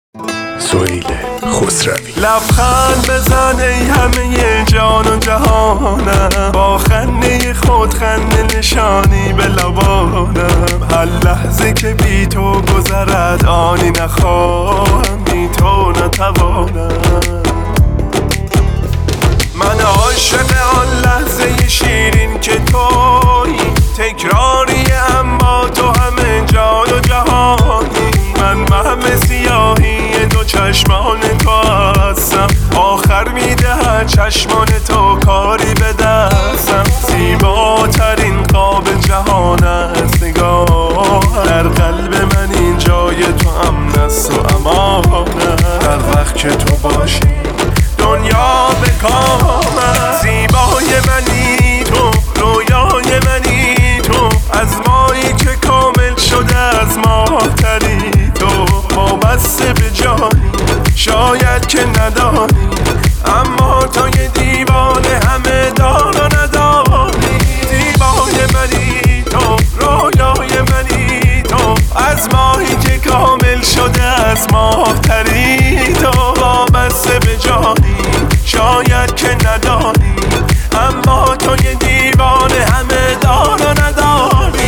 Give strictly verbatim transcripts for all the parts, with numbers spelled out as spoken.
سهیل خسروی. لبخند بزن ای همه جان و جهانم، با خنده خود خنده نشانی به لبانم. هر لحظه که بی تو گذرد آنی نخواهم، بی تو نتوانم. من عاشق آن لحظه شیرین که تویی، تکراری اما تو همه جان و جهانی. من محو سیاهی دو چشمان تو هستم، آخر میدهد چشمان تو کاری به دستم. زیباترین خواب جهان است نگاه، در قلب من این جای تو امن است و امان. در وقت که تو باشی دنیا به کام است. زیبای منی تو، رویای منی تو، از مایی که کامل شده از ماهتری تو. وابسته به جانی شاید که ندانی، اما تو یه دیوانه همه دار و ندانی. زیبای منی تو، رویای منی تو، از ماهی که کامل شده از ماهتری تو. وابسته به جانی شاید که ندانی، اما تو یه دیوانه همه دار و ندانی.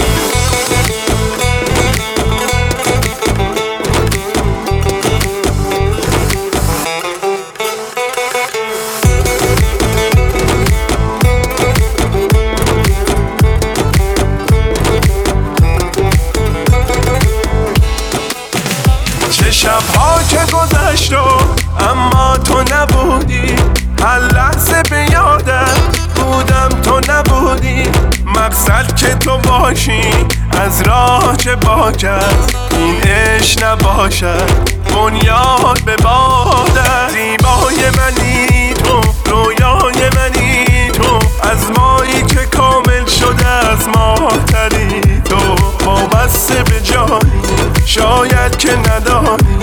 چه شبها که گذشت و اما تو نبودی، هر لحظه به یادم بودم تو نبودی. مقصد که تو باشی از راه چه باکت، این عشق نباشد بنیاد به بادت. زیبای منی تو، رویای منی تو، از مایی که کامل شده از ماهتری تو. وابسته به جانی شاید که ندانی،